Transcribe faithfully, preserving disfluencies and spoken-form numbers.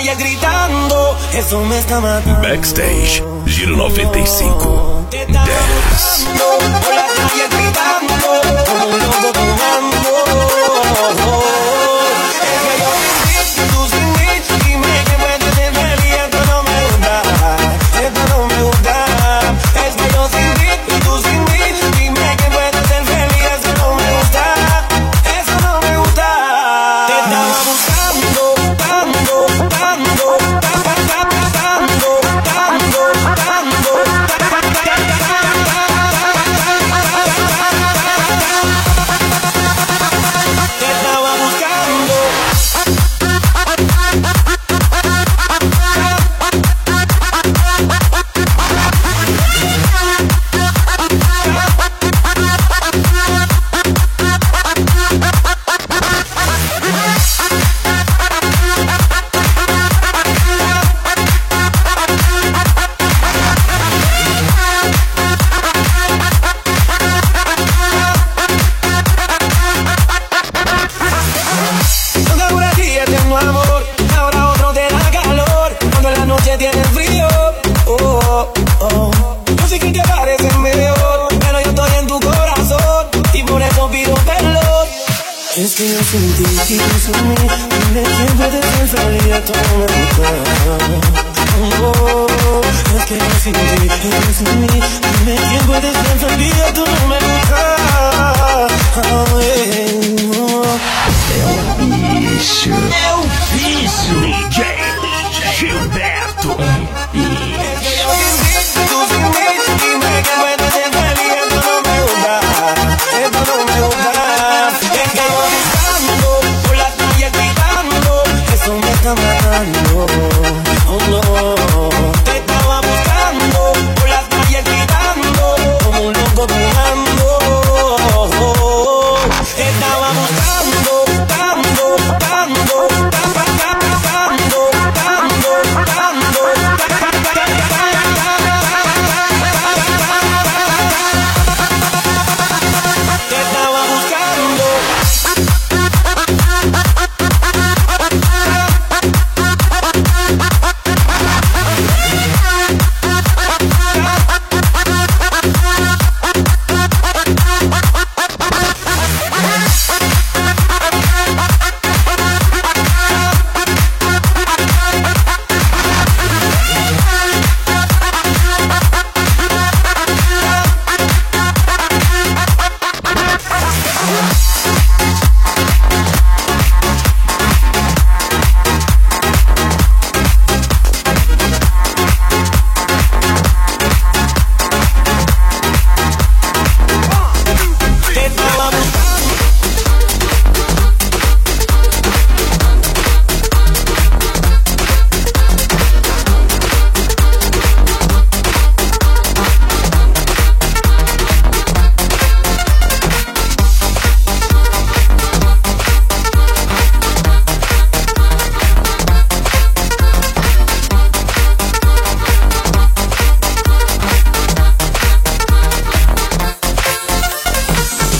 calle gritando, eso me está matando. Backstage, Giro noventa y cinco. Te estaba buscando, por la calle gritando, como un loco tomando. Es que yo sin ti, tú sin mí, dime que puedes ser feliz, esto no me gusta, esto no me gusta. Es que yo sin ti, y tú sin mí, dime que puedes ser feliz, eso no me gusta, eso no me gusta. Te estaba buscando, dando, dando, dando, dando, dando, dando. Te estaba buscando. Cuando por aquí tengo amor, ahora otro te da calor. Cuando en la noche tienes frío, oh, oh, oh. Yo sé que te parece mejor, pero yo estoy en tu corazón y por eso pido perdón. Es que yo sin ti y tú sin mí, dime quién puede ser feliz, esto no me gusta. Oh, es que yo sin ti y tú sin mí, dime quién puede ser feliz, esto no me gusta. Oh, yeah, oh. Sure.